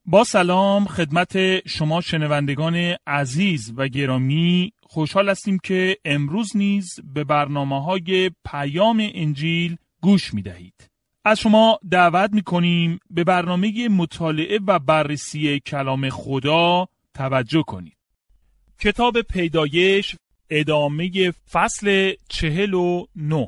با سلام خدمت شما شنوندگان عزیز و گرامی، خوشحال هستیم که امروز نیز به برنامه‌های پیام انجیل گوش می‌دهید. از شما دعوت می‌کنیم به برنامه مطالعه و بررسی کلام خدا توجه کنید. کتاب پیدایش، ادامه فصل 49.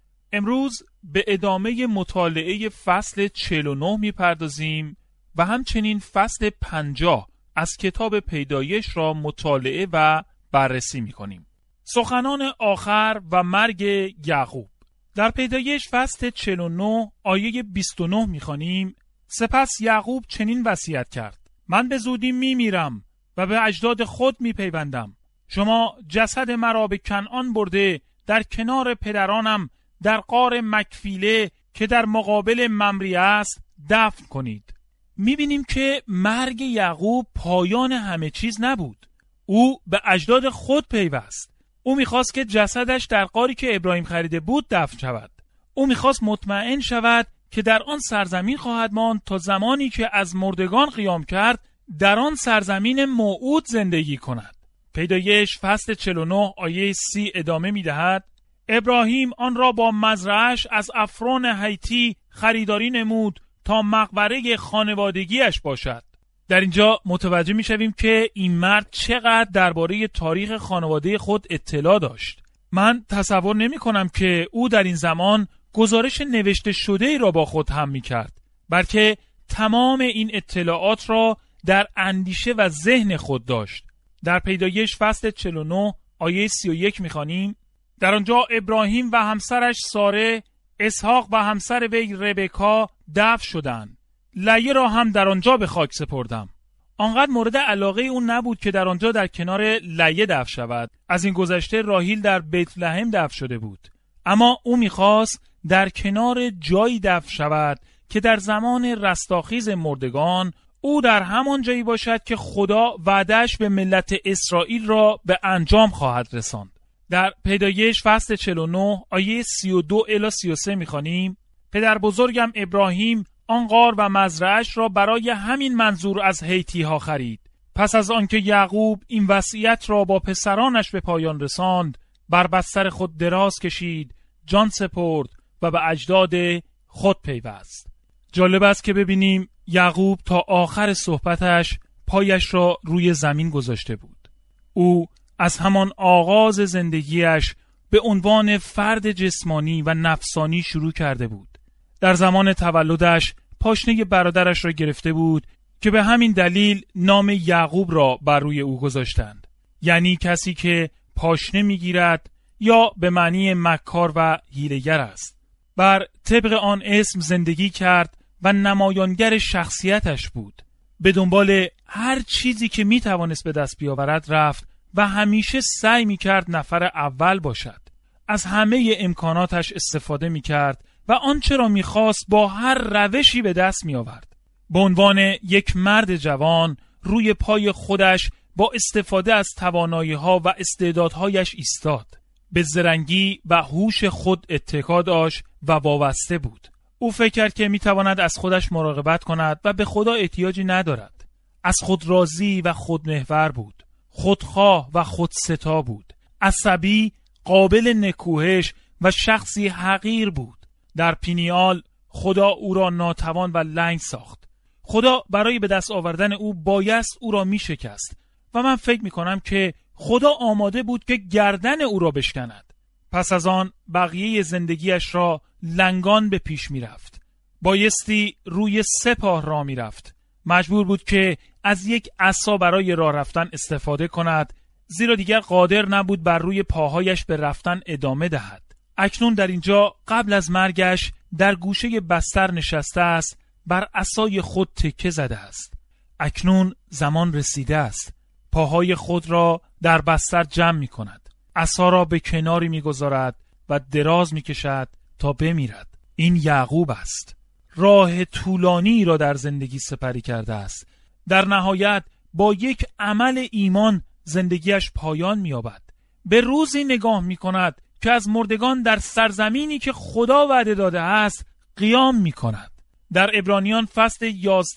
امروز به ادامه مطالعه فصل 49 می‌پردازیم و همچنین فصل 50 از کتاب پیدایش را مطالعه و بررسی می‌کنیم. سخنان آخر و مرگ یعقوب. در پیدایش فصل 49 آیه 29 می‌خوانیم: سپس یعقوب چنین وصیت کرد: من به زودی می‌میرم و به اجداد خود می‌پیوندم. شما جسد مرا به کنعان برده در کنار پدرانم در غار مکفیله که در مقابل ممری است دفن کنید. می‌بینیم که مرگ یعقوب پایان همه چیز نبود. او به اجداد خود پیوست. او می‌خواست که جسدش در غاری که ابراهیم خریده بود دفن شود. او می‌خواست مطمئن شود که در آن سرزمین خواهد ماند تا زمانی که از مردگان قیام کرد در آن سرزمین موعود زندگی کند. پیدایش فصل 49 آیه 30 ادامه می‌دهد: ابراهیم آن را با مزرعه‌اش از افرون هیتی خریداری نمود تا مقبره خانوادگیش باشد. در اینجا متوجه می‌شویم که این مرد چقدر درباره تاریخ خانواده خود اطلاع داشت. من تصور نمی‌کنم که او در این زمان گزارش نوشته شده‌ای را با خود هم می‌کرد، بلکه تمام این اطلاعات را در اندیشه و ذهن خود داشت. در پیدایش فصل 49 آیه 31 می‌خوانیم: در آنجا ابراهیم و همسرش ساره، اسحاق و همسر وی ربکا دفن شدند. لیه را هم در آنجا به خاک سپردم. آنقدر مورد علاقه اون نبود که در آنجا در کنار لیه دفن شود. از این گذشته راهیل در بیت لحم دفن شده بود، اما او میخواست در کنار جایی دفن شود که در زمان رستاخیز مردگان او در همان جایی باشد که خدا وعده‌اش به ملت اسرائیل را به انجام خواهد رساند. در پیدایش فصل 49 آیه 32 الی 33 میخوانیم: پدر بزرگم ابراهیم آن غار و مزرعه‌اش را برای همین منظور از هیتی ها خرید. پس از آنکه یعقوب این وصیت را با پسرانش به پایان رساند، بر بستر خود دراز کشید، جان سپرد و به اجداد خود پیوست. جالب است که ببینیم یعقوب تا آخر صحبتش پایش را روی زمین گذاشته بود. او از همان آغاز زندگیش به عنوان فرد جسمانی و نفسانی شروع کرده بود. در زمان تولدش پاشنه برادرش را گرفته بود که به همین دلیل نام یعقوب را بر روی او گذاشتند، یعنی کسی که پاشنه میگیرد یا به معنی مکار و حیله‌گر است. بر طبق آن اسم زندگی کرد و نمایانگر شخصیتش بود. به دنبال هر چیزی که میتوانست به دست بیاورد رفت و همیشه سعی میکرد نفر اول باشد. از همه امکاناتش استفاده میکرد و آنچه را میخواست با هر روشی به دست میآورد. به عنوان یک مرد جوان روی پای خودش با استفاده از توانایی‌ها و استعدادهایش ایستاد. به زرنگی و هوش خود اتکا داشت و وابسته بود. او فکر کرد که میتواند از خودش مراقبت کند و به خدا احتیاجی ندارد. از خود راضی و خودمحور بود. خودخواه و خودستا بود. عصبی، قابل نکوهش و شخصی حقیر بود. در پینیال خدا او را ناتوان و لنگ ساخت. خدا برای به دست آوردن او بایست او را می شکست و من فکر می کنم که خدا آماده بود که گردن او را بشکند. پس از آن بقیه زندگیش را لنگان به پیش می رفت. بایستی روی 3 پا راه می رفت. مجبور بود که از یک عصا برای راه رفتن استفاده کند، زیرا دیگر قادر نبود بر روی پاهایش به رفتن ادامه دهد. اکنون در اینجا قبل از مرگش در گوشه بستر نشسته است، بر عصای خود تکه زده است. اکنون زمان رسیده است. پاهای خود را در بستر جمع می کند. عصا را به کناری می گذارد و دراز می کشد تا بمیرد. این یعقوب است. راه طولانی را در زندگی سپری کرده است. در نهایت با یک عمل ایمان زندگیش پایان می یابد. به روزی نگاه می کند که از مردگان در سرزمینی که خدا وعده داده است قیام می کند. در عبرانیان فصل 11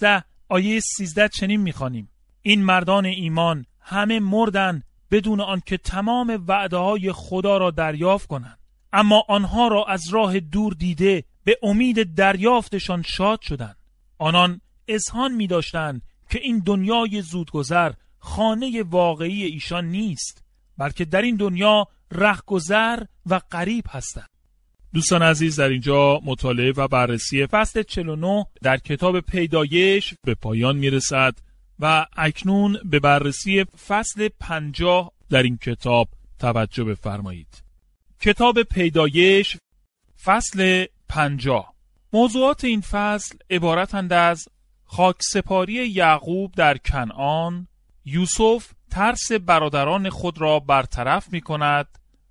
آیه 13 چنین می‌خوانیم: این مردان ایمان همه مردند بدون آنکه تمام وعده‌های خدا را دریافت کنند، اما آنها را از راه دور دیده به امید دریافتشان شاد شدند. آنان اذعان می‌داشتند که این دنیای زودگذر خانه واقعی ایشان نیست، بلکه در این دنیا رهگذر و غریب هستند. دوستان عزیز، در اینجا مطالعه و بررسی فصل 49 در کتاب پیدایش به پایان میرسد و اکنون به بررسی فصل 50 در این کتاب توجه بفرمایید. کتاب پیدایش فصل 50. موضوعات این فصل عبارتند از خاکسپاری یعقوب در کنعان، یوسف ترس برادران خود را برطرف می کند،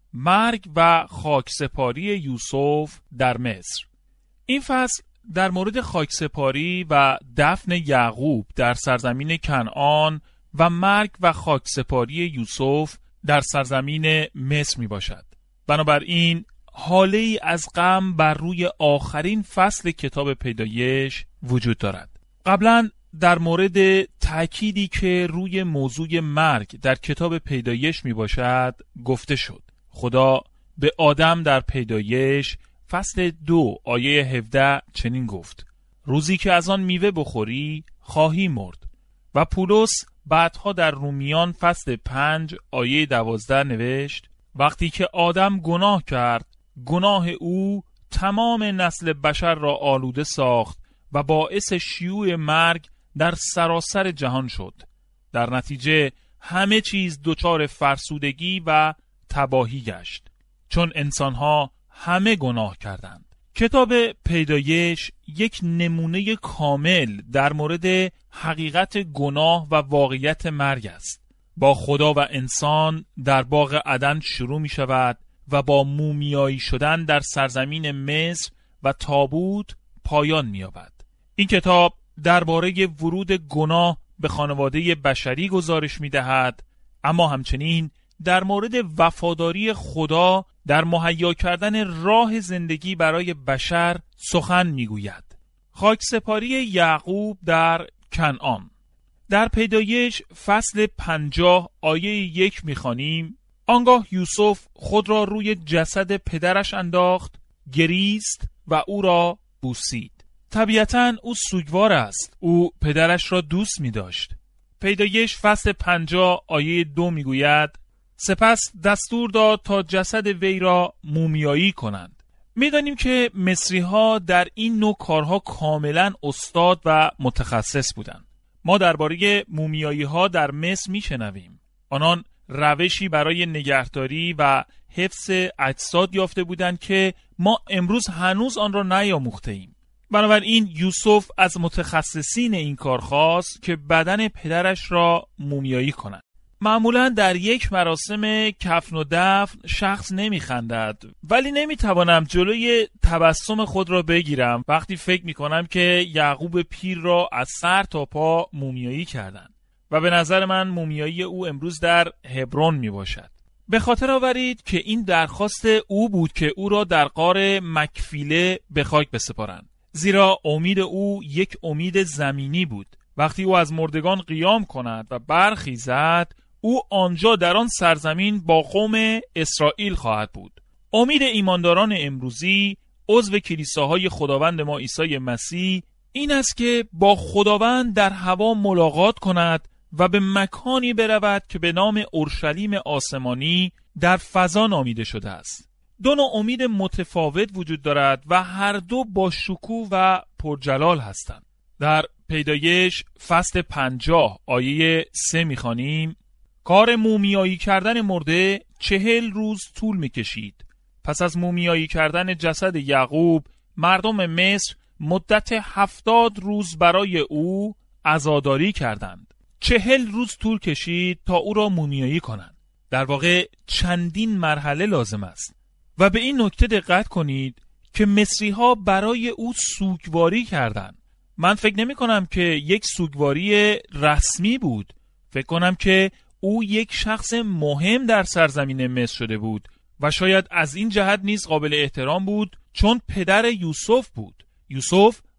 مرگ و خاکسپاری یوسف در مصر. این فصل در مورد خاکسپاری و دفن یعقوب در سرزمین کنعان و مرگ و خاکسپاری یوسف در سرزمین مصر می باشد. بنابراین حاله ای از غم بر روی آخرین فصل کتاب پیدایش وجود دارد. قبلا در مورد تأکیدی که روی موضوع مرگ در کتاب پیدایش می باشد گفته شد. خدا به آدم در پیدایش فصل 2 آیه 17 چنین گفت: روزی که از آن میوه بخوری خواهی مرد. و پولس بعدها در رومیان فصل 5 آیه 12 نوشت: وقتی که آدم گناه کرد، گناه او تمام نسل بشر را آلوده ساخت و باعث شیوع مرگ در سراسر جهان شد. در نتیجه همه چیز دچار فرسودگی و تباهی گشت، چون انسانها همه گناه کردند. کتاب پیدایش یک نمونه کامل در مورد حقیقت گناه و واقعیت مرگ است. با خدا و انسان در باغ عدن شروع می شود و با مومیایی شدن در سرزمین مصر و تابوت پایان می یابد. این کتاب درباره ورود گناه به خانواده بشری گزارش می دهد، اما همچنین در مورد وفاداری خدا در مهیا کردن راه زندگی برای بشر سخن می گوید. خاکسپاری یعقوب در کنعان. در پیدایش فصل 50 آیه 1 می خوانیم: آنگاه یوسف خود را روی جسد پدرش انداخت، گریست و او را بوسید. طبیعتاً او سوگوار است. او پدرش را دوست می داشت. پیدایش فصل 50 آیه 2 می گوید: سپس دستور داد تا جسد وی را مومیایی کنند. می دانیم که مصری ها در این نوع کارها کاملاً استاد و متخصص بودند. ما درباره مومیایی ها در مصر می شنویم. آنان روشی برای نگهداری و حفظ اجساد یافته بودند که ما امروز هنوز آن را نیاموخته ایم. بنابراین یوسف از متخصصین این کار خواست که بدن پدرش را مومیایی کنند. معمولا در یک مراسم کفن و دفن شخص نمیخندد، ولی نمیتوانم جلوی تبسم خود را بگیرم وقتی فکر میکنم که یعقوب پیر را از سر تا پا مومیایی کردند و به نظر من مومیایی او امروز در هبرون میباشد. به خاطر آورید که این درخواست او بود که او را در غار مکفیله به خاک بسپارند، زیرا امید او یک امید زمینی بود. وقتی او از مردگان قیام کند و برخیزد، او آنجا در آن سرزمین با قوم اسرائیل خواهد بود. امید ایمانداران امروزی عضو کلیساهای خداوند ما عیسی مسیح این است که با خداوند در هوا ملاقات کند و به مکانی برود که به نام اورشلیم آسمانی در فضا نامیده شده است. دو نوع امید متفاوت وجود دارد و هر دو با شکوه و پرجلال هستند. در پیدایش فصل 50 آیه 3 می‌خوانیم: کار مومیایی کردن مرده 40 روز طول می‌کشید. پس از مومیایی کردن جسد یعقوب، مردم مصر مدت 70 روز برای او عزاداری کردند. 40 روز طول کشید تا او را مومیایی کنند. در واقع چندین مرحله لازم است. و به این نکته دقت کنید که مصری‌ها برای او سوگواری کردند. من فکر نمی کنم که یک سوگواری رسمی بود. فکر کنم که او یک شخص مهم در سرزمین مصر شده بود و شاید از این جهت نیز قابل احترام بود چون پدر یوسف بود. یوسف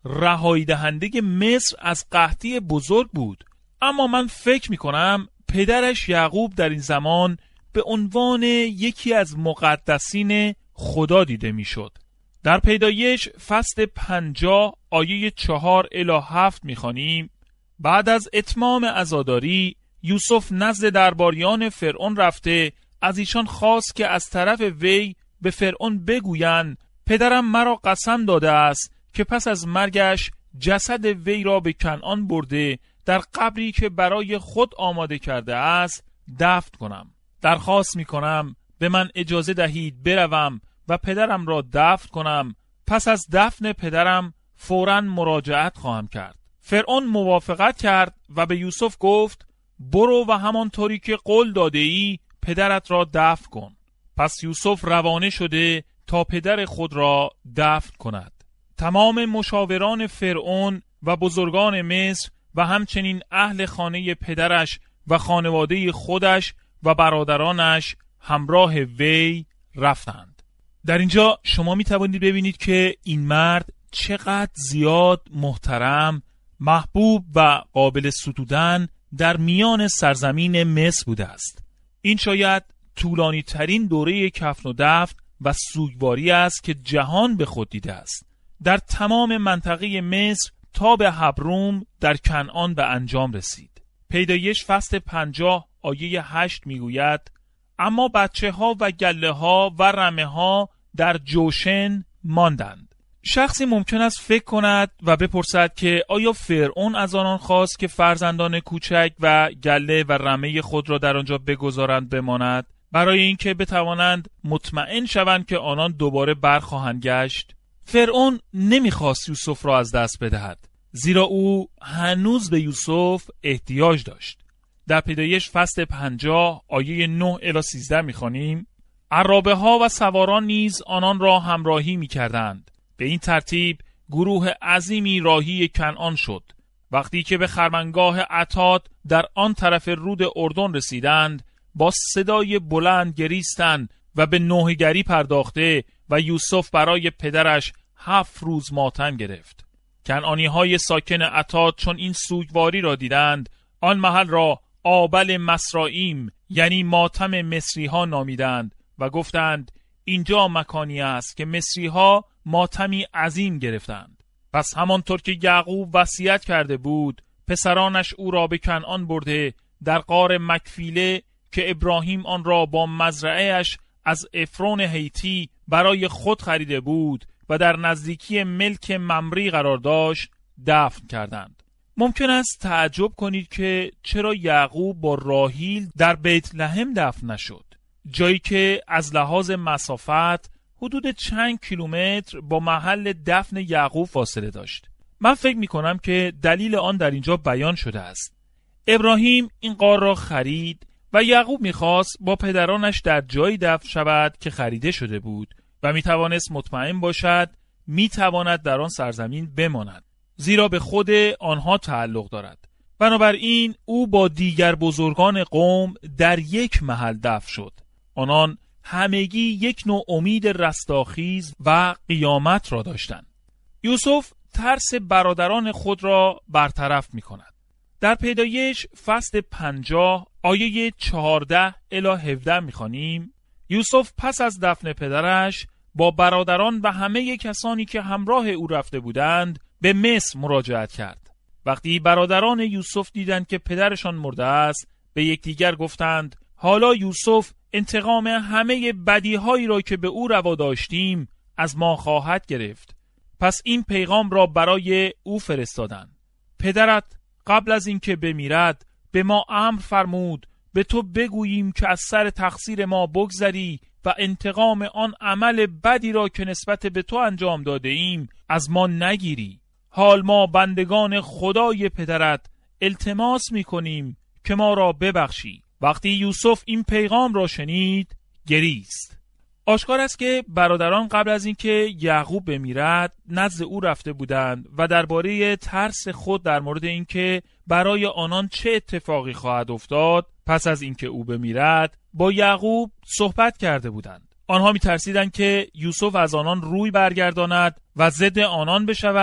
رهایی دهنده مصر از قحطی بزرگ بود، اما من فکر میکنم پدرش یعقوب در این زمان به عنوان یکی از مقدسین خدا دیده میشد. در پیدایش فصل 50 آیه 4 الی 7 میخوانیم: بعد از اتمام عزاداری یوسف نزد درباریان فرعون رفته از ایشان خواست که از طرف وی به فرعون بگویند پدرم مرا قسم داده است که پس از مرگش جسد وی را به کنعان برده در قبری که برای خود آماده کرده است دفن کنم. درخواست میکنم به من اجازه دهید بروم و پدرم را دفن کنم. پس از دفن پدرم فوراً مراجعت خواهم کرد. فرعون موافقت کرد و به یوسف گفت برو و همانطوری که قول داده ای پدرت را دفن کن. پس یوسف روانه شده تا پدر خود را دفن کند. تمام مشاوران فرعون و بزرگان مصر و همچنین اهل خانه پدرش و خانواده خودش و برادرانش همراه وی رفتند. در اینجا شما می توانید ببینید که این مرد چقدر زیاد محترم، محبوب و قابل ستودن در میان سرزمین مصر بوده است. این شاید طولانی ترین دوره کفن و دفن و سوگواری است که جهان به خود دیده است. در تمام منطقه مصر تا به حبروم در کنعان به انجام رسید. پیدایش فصل 50 آیه 8 میگوید اما بچه ها و گله ها و رمه ها در جوشن ماندند. شخصی ممکن است فکر کند و بپرسد که آیا فرعون از آنان خواست که فرزندان کوچک و گله و رمه خود را در آنجا بگذارند بماند برای اینکه بتوانند مطمئن شوند که آنان دوباره برخواهند گشت؟ فرعون نمیخواست یوسف را از دست بدهد، زیرا او هنوز به یوسف احتیاج داشت. در پیدایش فصل 50 آیه 9 الی 13 میخوانیم عرابه ها و سواران نیز آنان را همراهی میکردند. به این ترتیب گروه عظیمی راهی کنعان شد. وقتی که به خرمنگاه عتاد در آن طرف رود اردن رسیدند با صدای بلند گریستند و به نوحه‌گری پرداخته و یوسف برای پدرش 7 روز ماتم گرفت. کنعانی های ساکن عتاد چون این سوگواری را دیدند آن محل را آبل مصرائیم یعنی ماتم مصری ها نامیدند و گفتند اینجا مکانی است که مصری ها ماتمی عظیم گرفتند. پس همانطور که یعقوب وصیت کرده بود پسرانش او را به کنعان برده در غار مکفیله که ابراهیم آن را با مزرعه‌اش از افرون هیتی برای خود خریده بود و در نزدیکی ملک ممری قرار داشت دفن کردند. ممکن است تعجب کنید که چرا یعقوب با راحیل در بیت لحم دفن نشد، جایی که از لحاظ مسافت حدود چند کیلومتر با محل دفن یعقوب فاصله داشت. من فکر می کنم که دلیل آن در اینجا بیان شده است. ابراهیم این غار را خرید و یعقوب می‌خواست با پدرانش در جایی دفن شود که خریده شده بود و می‌توانست مطمئن باشد می‌تواند در آن سرزمین بماند، زیرا به خود آنها تعلق دارد. بنابراین او با دیگر بزرگان قوم در یک محل دفن شد. آنان همگی یک نوع امید رستاخیز و قیامت را داشتند. یوسف ترس برادران خود را برطرف می‌کند. در پیدایش فصل 50 آیه 14 الی 17 می‌خوانیم یوسف پس از دفن پدرش با برادران و همه کسانی که همراه او رفته بودند به مصر مراجعت کرد. وقتی برادران یوسف دیدند که پدرشان مرده است به یکدیگر گفتند حالا یوسف انتقام همه بدیهایی را که به او روا داشتیم از ما خواهد گرفت. پس این پیغام را برای او فرستادند: پدرت قبل از اینکه بمیرد به ما امر فرمود به تو بگوییم که از سر تقصیر ما بگذری و انتقام آن عمل بدی را که نسبت به تو انجام داده ایم از ما نگیری. حال ما بندگان خدای پدرت التماس می‌کنیم که ما را ببخشی. وقتی یوسف این پیغام را شنید گریست. آشکار است که برادران قبل از اینکه یعقوب بمیرد نزد او رفته بودند و درباره ترس خود در مورد اینکه برای آنان چه اتفاقی خواهد افتاد پس از اینکه او بمیرد با یعقوب صحبت کرده بودند. آنها می‌ترسیدند که یوسف از آنان روی برگرداند و ضد آنان بشود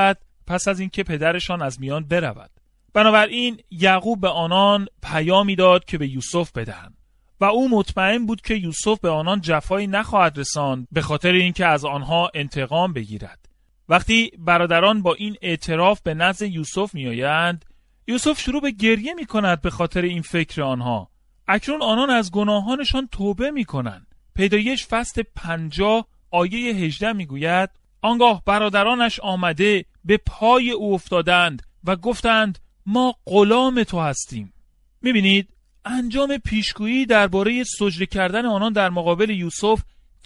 پس از اینکه پدرشان از میان برود. بنابراین یعقوب به آنان پیامی داد که به یوسف بدهند و او مطمئن بود که یوسف به آنان جفایی نخواهد رساند به خاطر اینکه از آنها انتقام بگیرد. وقتی برادران با این اعتراف به نزد یوسف میآیند، یوسف شروع به گریه میکند به خاطر این فکر آنها. اکنون آنان از گناهانشان توبه میکنند. پیدایش فصل 50 آیه 18 میگوید: آنگاه برادرانش آمده به پای او افتادند و گفتند ما غلام تو هستیم. میبینید انجام پیشگویی درباره سجده کردن آنان در مقابل یوسف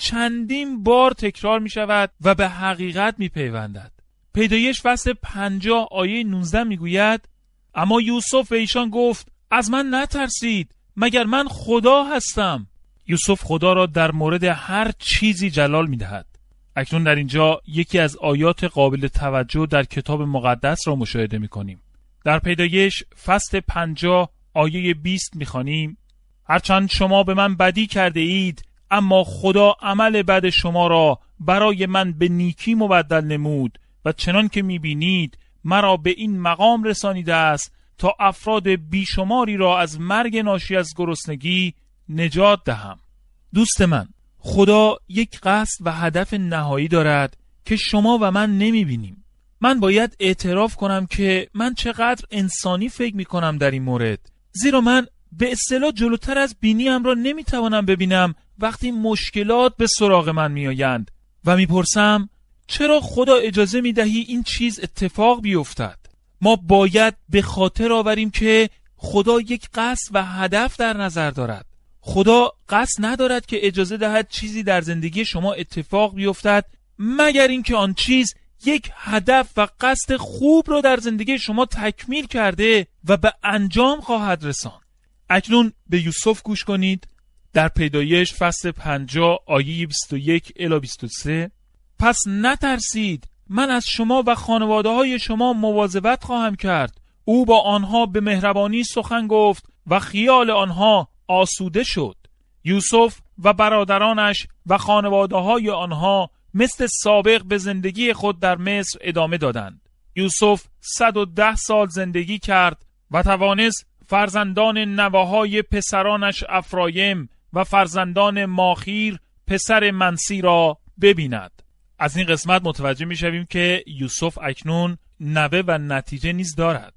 چندین بار تکرار می شود و به حقیقت می پیوندد. پیدایش فصل 50 آیه 19 می گوید: اما یوسف به ایشان گفت از من نترسید، مگر من خدا هستم. یوسف خدا را در مورد هر چیزی جلال می دهد. اکنون در اینجا یکی از آیات قابل توجه در کتاب مقدس را مشاهده می کنیم. در پیدایش فصل 50 آیه 20 می خوانیم: هرچند شما به من بدی کرده اید، اما خدا عمل بد شما را برای من به نیکی مبدل نمود و چنان که می بینید مرا به این مقام رسانیده است تا افراد بیشماری را از مرگ ناشی از گرسنگی نجات دهم. دوست من، خدا یک قصد و هدف نهایی دارد که شما و من نمی بینیم. من باید اعتراف کنم که من چقدر انسانی فکر می کنم در این مورد، زیرا من به اصطلاح جلوتر از بینیم را نمی توانم ببینم وقتی مشکلات به سراغ من می آیند و می پرسم چرا خدا اجازه می دهی این چیز اتفاق بیفتد؟ ما باید به خاطر آوریم که خدا یک قصد و هدف در نظر دارد. خدا قصد ندارد که اجازه دهد چیزی در زندگی شما اتفاق بیفتد مگر اینکه آن چیز یک هدف و قصد خوب را در زندگی شما تکمیل کرده و به انجام خواهد رساند. اکنون به یوسف گوش کنید. در پیدایش فصل 50 آیه 21 الی 23: پس نترسید، من از شما و خانواده های شما مواظبت خواهم کرد. او با آنها به مهربانی سخن گفت و خیال آنها آسوده شد. یوسف و برادرانش و خانواده های آنها مثل سابق به زندگی خود در مصر ادامه دادند. یوسف 110 سال زندگی کرد و توانست فرزندان نوه‌های پسرانش افرایم و فرزندان ماخیر پسر منسی را ببیند. از این قسمت متوجه می‌شویم که یوسف اکنون نوه و نتیجه نیز دارد.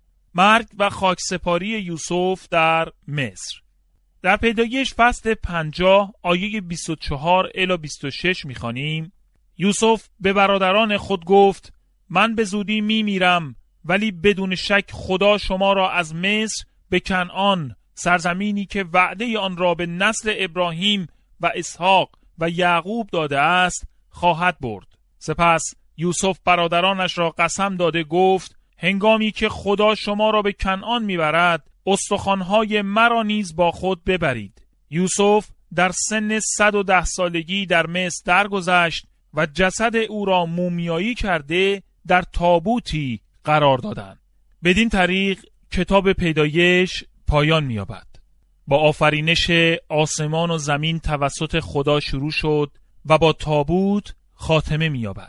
مرگ و خاکسپاری یوسف در مصر. در پیدایش فصل 50 آیه 24 الی 26 می‌خوانیم: یوسف به برادران خود گفت من به زودی میمیرم، ولی بدون شک خدا شما را از مصر به کنعان، سرزمینی که وعده آن را به نسل ابراهیم و اسحاق و یعقوب داده است خواهد برد. سپس یوسف برادرانش را قسم داده گفت هنگامی که خدا شما را به کنعان میبرد استخوان‌های مرا نیز با خود ببرید. یوسف در سن 110 سالگی در مصر درگذشت و جسد او را مومیایی کرده در تابوتی قرار دادند. بدین طریق کتاب پیدایش پایان می‌یابد. با آفرینش آسمان و زمین توسط خدا شروع شد و با تابوت خاتمه می‌یابد.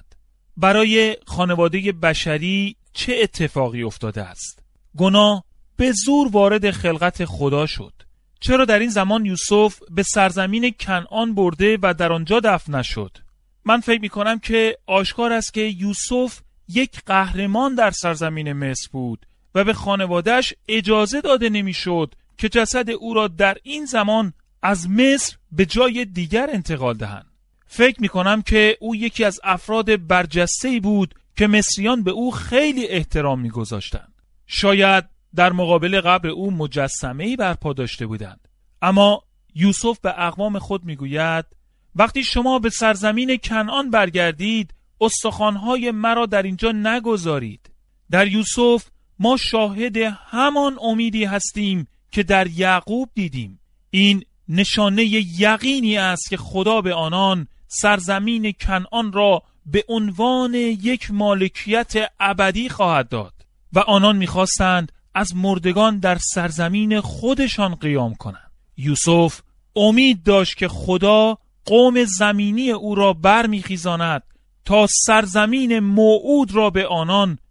برای خانواده بشری چه اتفاقی افتاده است؟ گناه به زور وارد خلقت خدا شد. چرا در این زمان یوسف به سرزمین کنعان برده و در آنجا دفن نشد؟ من فکر می‌کنم که آشکار است که یوسف یک قهرمان در سرزمین مصر بود و به خانواده‌اش اجازه داده نمی‌شد که جسد او را در این زمان از مصر به جای دیگر انتقال دهند. فکر می‌کنم که او یکی از افراد برجسته‌ای بود که مصریان به او خیلی احترام می‌گذاشتند. شاید در مقابل قبر او مجسمه‌ای برپا داشته بودند. اما یوسف به اقوام خود می‌گوید وقتی شما به سرزمین کنعان برگردید استخوان‌های مرا در اینجا نگذارید. در یوسف ما شاهد همان امیدی هستیم که در یعقوب دیدیم. این نشانه یقینی است که خدا به آنان سرزمین کنعان را به عنوان یک مالکیت ابدی خواهد داد و آنان می‌خواستند از مردگان در سرزمین خودشان قیام کنند. یوسف امید داشت که خدا قوم زمینی او را برمیخیزاند تا سرزمین موعود را به آنان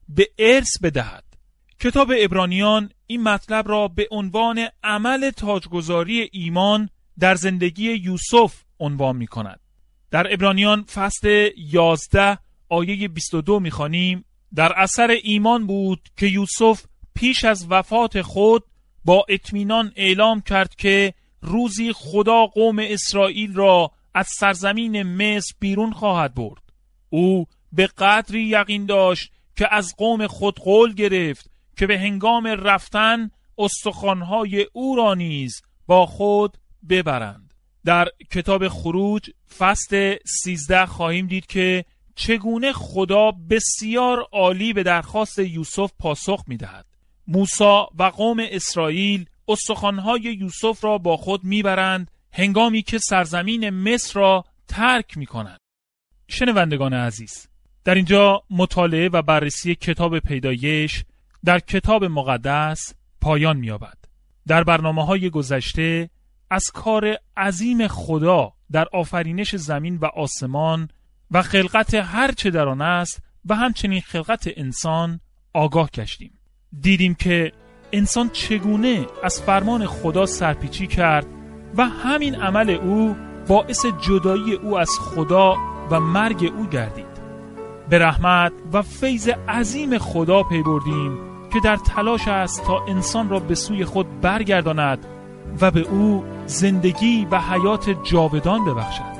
به ارث بدهد. کتاب عبرانیان این مطلب را به عنوان عمل تاجگذاری ایمان در زندگی یوسف عنوان می کند. در عبرانیان فصل 11 آیه 22 می خوانیم: در اثر ایمان بود که یوسف پیش از وفات خود با اطمینان اعلام کرد که روزی خدا قوم اسرائیل را از سرزمین مصر بیرون خواهد برد. او به قدری یقین داشت که از قوم خود قول گرفت که به هنگام رفتن استخوان‌های او را نیز با خود ببرند. در کتاب خروج فصل 13 خواهیم دید که چگونه خدا بسیار عالی به درخواست یوسف پاسخ می‌دهد. موسی و قوم اسرائیل استخوان‌های یوسف را با خود می‌برند هنگامی که سرزمین مصر را ترک می‌کنند. شنوندگان عزیز، در اینجا مطالعه و بررسی کتاب پیدایش در کتاب مقدس پایان می‌یابد. در برنامه‌های گذشته از کار عظیم خدا در آفرینش زمین و آسمان و خلقت هر چه در آن است و همچنین خلقت انسان آگاه گشتیم. دیدیم که انسان چگونه از فرمان خدا سرپیچی کرد و همین عمل او باعث جدایی او از خدا و مرگ او گردید. به رحمت و فیض عظیم خدا پی بردیم که در تلاش است تا انسان را به سوی خود برگرداند و به او زندگی و حیات جاودان ببخشد.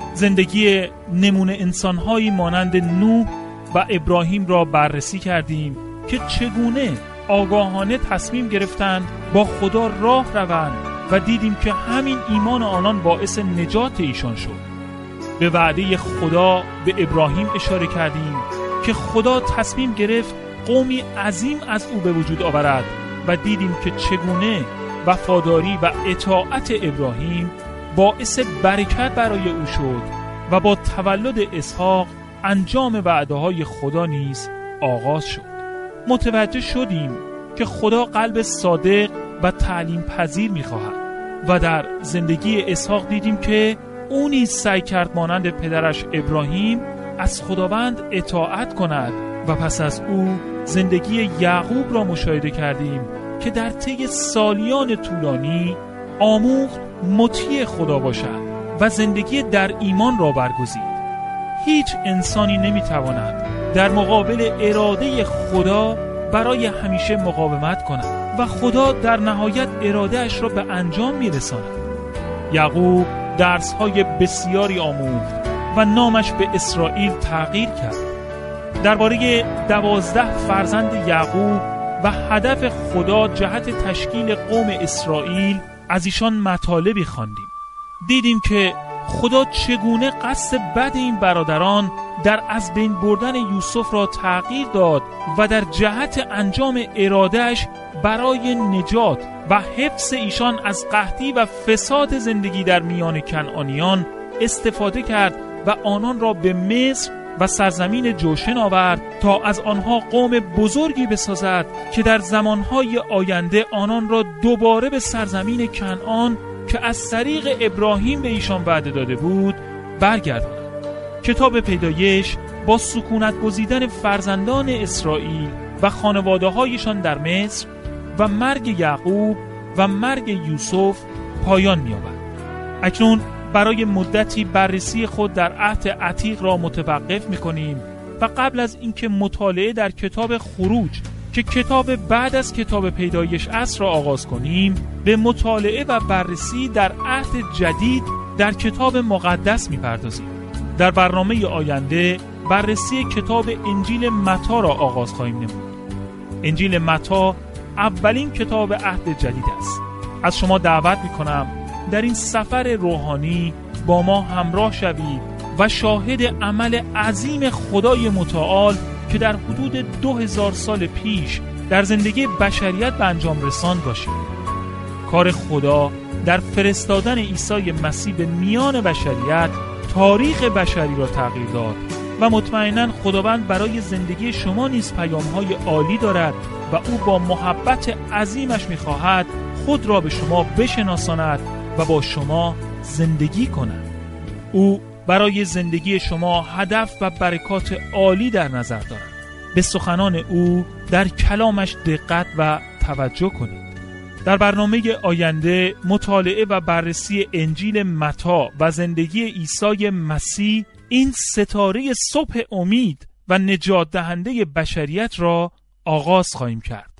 زندگی نمونه انسان‌هایی مانند نوح و ابراهیم را بررسی کردیم که چگونه آگاهانه تصمیم گرفتند با خدا راه روند و دیدیم که همین ایمان آنان باعث نجات ایشان شد. به وعده خدا به ابراهیم اشاره کردیم که خدا تصمیم گرفت قومی عظیم از او به وجود آورد و دیدیم که چگونه وفاداری و اطاعت ابراهیم باعث برکت برای او شد و با تولد اسحاق انجام وعده‌های خدا نیز آغاز شد. متوجه شدیم که خدا قلب صادق و تعلیم پذیر می‌خواهد و در زندگی اسحاق دیدیم که او نیز سعی کرد مانند پدرش ابراهیم از خداوند اطاعت کند و پس از او زندگی یعقوب را مشاهده کردیم که در طی سالیان طولانی آموخت مطیع خدا باشد و زندگی در ایمان را برگزید. هیچ انسانی نمیتواند در مقابل اراده خدا برای همیشه مقاومت کند و خدا در نهایت اراده‌اش را به انجام میرساند. یعقوب درس‌های بسیاری آموخت و نامش به اسرائیل تغییر کرد. درباره 12 فرزند یعقوب و هدف خدا جهت تشکیل قوم اسرائیل از ایشان مطالبی خواندیم. دیدیم که خدا چگونه قصد بد این برادران در از بین بردن یوسف را تغییر داد و در جهت انجام ارادهش برای نجات و حفظ ایشان از قحطی و فساد زندگی در میان کنعانیان استفاده کرد و آنان را به مصر و سرزمین جوشن آورد تا از آنها قوم بزرگی بسازد که در زمانهای آینده آنان را دوباره به سرزمین کنعان که از طریق ابراهیم به ایشان وعده داده بود برگرداند. کتاب پیدایش با سکونت گزیدن فرزندان اسرائیل و خانواده‌هایشان در مصر و مرگ یعقوب و مرگ یوسف پایان می‌یابد. اکنون برای مدتی بررسی خود در عهد عتیق را متوقف می‌کنیم و قبل از اینکه مطالعه در کتاب خروج که کتاب بعد از کتاب پیدایش است را آغاز کنیم، به مطالعه و بررسی در عهد جدید در کتاب مقدس می‌پردازیم. در برنامه آینده بررسی کتاب انجیل متی را آغاز خواهیم نمود. انجیل متی اولین کتاب عهد جدید است. از شما دعوت می‌کنم در این سفر روحانی با ما همراه شوید و شاهد عمل عظیم خدای متعال که در حدود 2000 سال پیش در زندگی بشریت به انجام رساند باشید. کار خدا در فرستادن عیسی مسیح به میان بشریت تاریخ بشری را تغییر داد و مطمئناً خداوند برای زندگی شما نیز پیام‌های عالی دارد و او با محبت عظیمش می‌خواهد خود را به شما بشناساند و با شما زندگی کند. او برای زندگی شما هدف و برکات عالی در نظر دارد. به سخنان او در کلامش دقت و توجه کنید. در برنامه آینده مطالعه و بررسی انجیل متی و زندگی عیسی مسیح، این ستاره صبح امید و نجات دهنده بشریت را آغاز خواهیم کرد.